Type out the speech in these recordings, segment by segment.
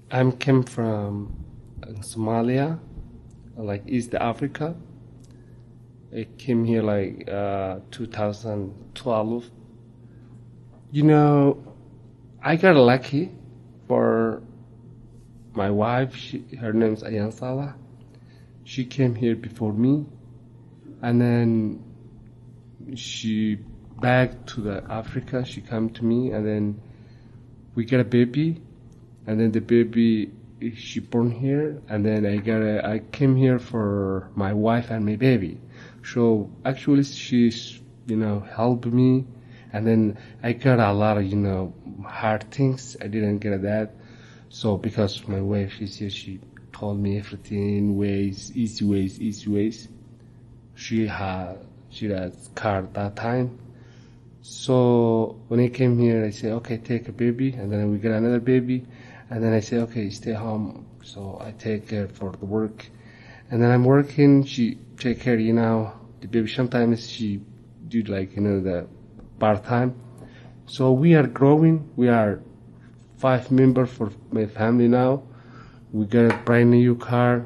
I came from Somalia, like East Africa. I came here like 2012. You know, I got lucky for my wife. Her name's Ayan Salah. She came here before me, and then she back to the Africa. She came to me, and then we got a baby, and then the baby she born here, and then I came here for my wife and my baby. So actually she's helped me, and then I got a lot of hard things I didn't get that. So because my wife is here, she told me everything easy ways. She has car that time. So when I came here, I said, okay, take a baby, and then we got another baby, and then I said, okay, stay home. So I take her for the work, and then I'm working. She take care, the baby. Sometimes she do the part time. So we are growing. We are 5 members for my family now. We got a brand new car,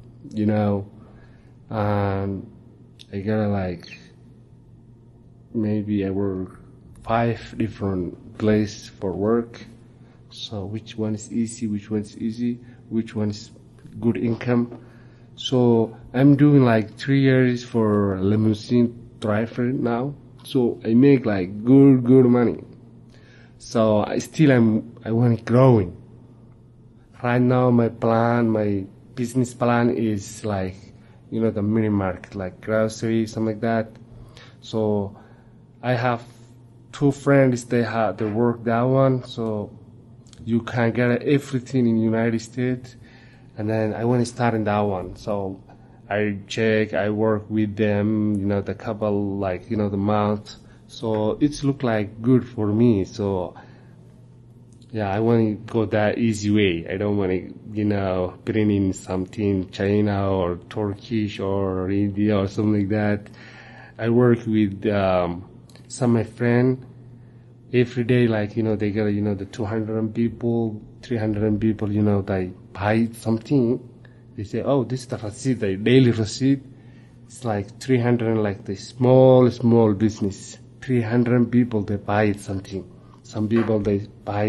and I got maybe I work 5 different places for work. So which one is easy, which one is good income. So I'm doing 3 years for limousine driver now. So I make good money. So I want to growing. Right now my business plan is the mini market, like grocery, something like that. So I have 2 friends, they work that one, so you can get everything in the United States, and then I want to start in that one. So I work with them, the couple, the month. So it's look like good for me. So yeah, I want to go that easy way. I don't want to, bring in something China or Turkish or India or something like that. I work with some of my friends every day, they get, the 200 people, 300 people, they buy something. They say, oh, this is the receipt, the daily receipt. It's 300, the small business. 300 people, they buy something. Some people, they buy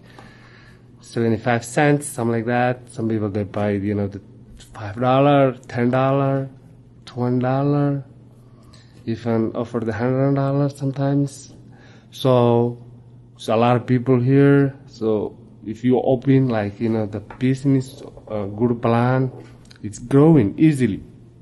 75 cents, something like that. Some people, they buy, the $5, $10, $20. Even offer the $100 sometimes. So a lot of people here. So if you open the business, good plan, it's growing easily.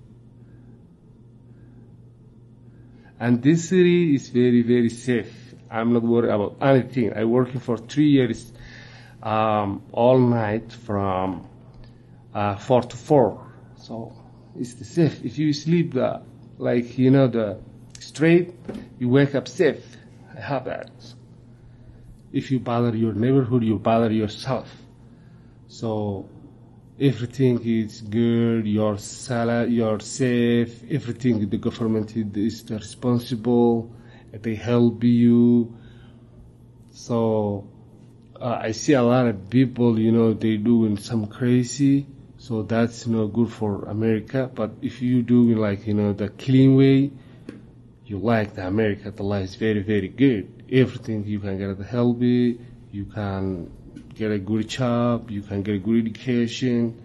And this city is very, very safe. I'm not worried about anything. I working for 3 years, all night from 4 to 4. So it's safe. If you sleep the straight, you wake up safe. I have that. If you bother your neighborhood, you bother yourself. So everything is good, you're safe, everything, the government is responsible, they help you. So I see a lot of people, they doing some crazy. So that's not good for America. But if you do the clean way, you like the America. The life is very, very good. Everything you can get healthy, you can get a good job, you can get a good education.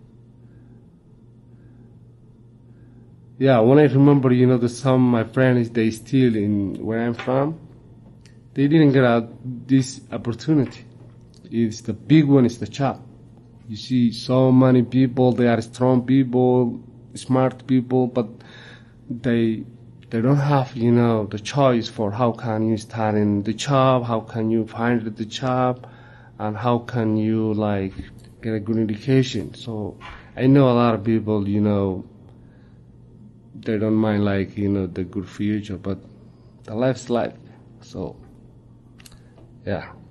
Yeah, when I remember, some of my friends, they still in where I'm from, they didn't get this opportunity. It's the big one, is the job. You see so many people, they are strong people, smart people, but they don't have, the choice for how can you start in the job, how can you find the job, and how can you get a good education. So I know a lot of people, they don't mind the good future, but the life's life. So yeah.